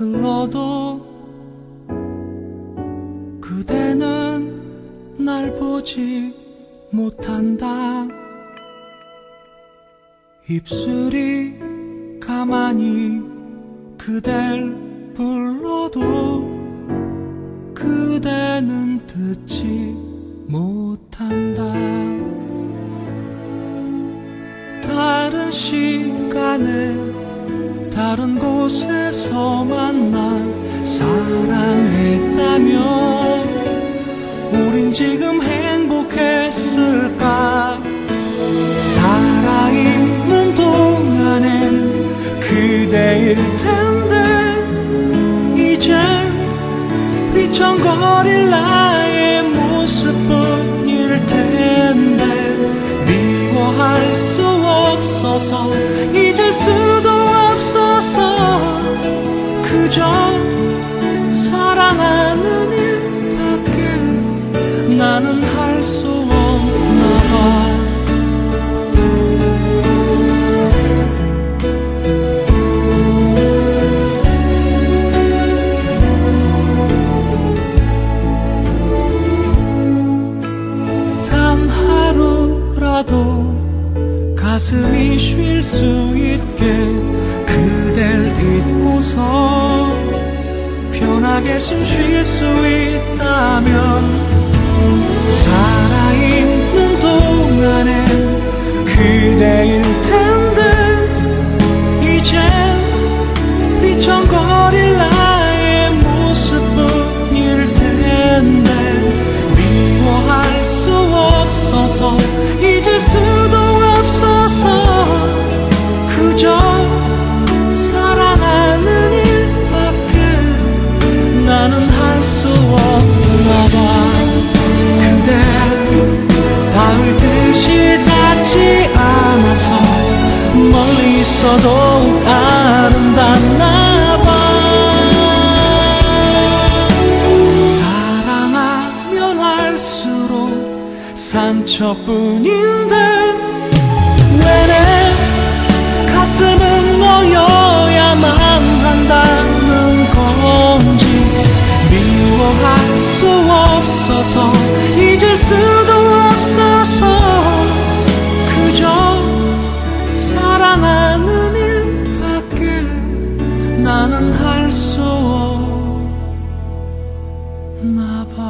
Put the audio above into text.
흘러도 그대는 날 보지 못한다. 입술이 가만히 그댈 불러도 그대는 듣지 못한다. 다른 시간에 다른 곳에서 만나 사랑했다면 우린 지금 행복했을까? 살아있는 동안엔 그대일 텐데 이젠 휘청거릴 나의 모습뿐일 텐데 미워할 수 없어서 잊을 수도 없어서 그저 사랑하는 일밖에 나는 할 수 없나 봐. 단 하루라도 가슴이 쉴 수 있게 그댈 잊고서 편하게 숨 쉴 수 있다면 살아있는 동안엔 그대일 텐데 이젠 휘청거릴 나의 모습뿐일 텐데 미워할 수 없어서 잊을 수도 없어서 그저 사랑하는 일밖에 나는 할 수 없나 봐. 그대 닿을 듯이 닿지 않아서 멀리 있어도 아름답나 봐. 사랑하면 할수록 상처뿐인데 왜 내 가슴은 너여야만 한다는 건지 미워할 수 없어서 잊을 수도 없어서 그저 사랑하는 일밖에 나는 할 수 없나 봐.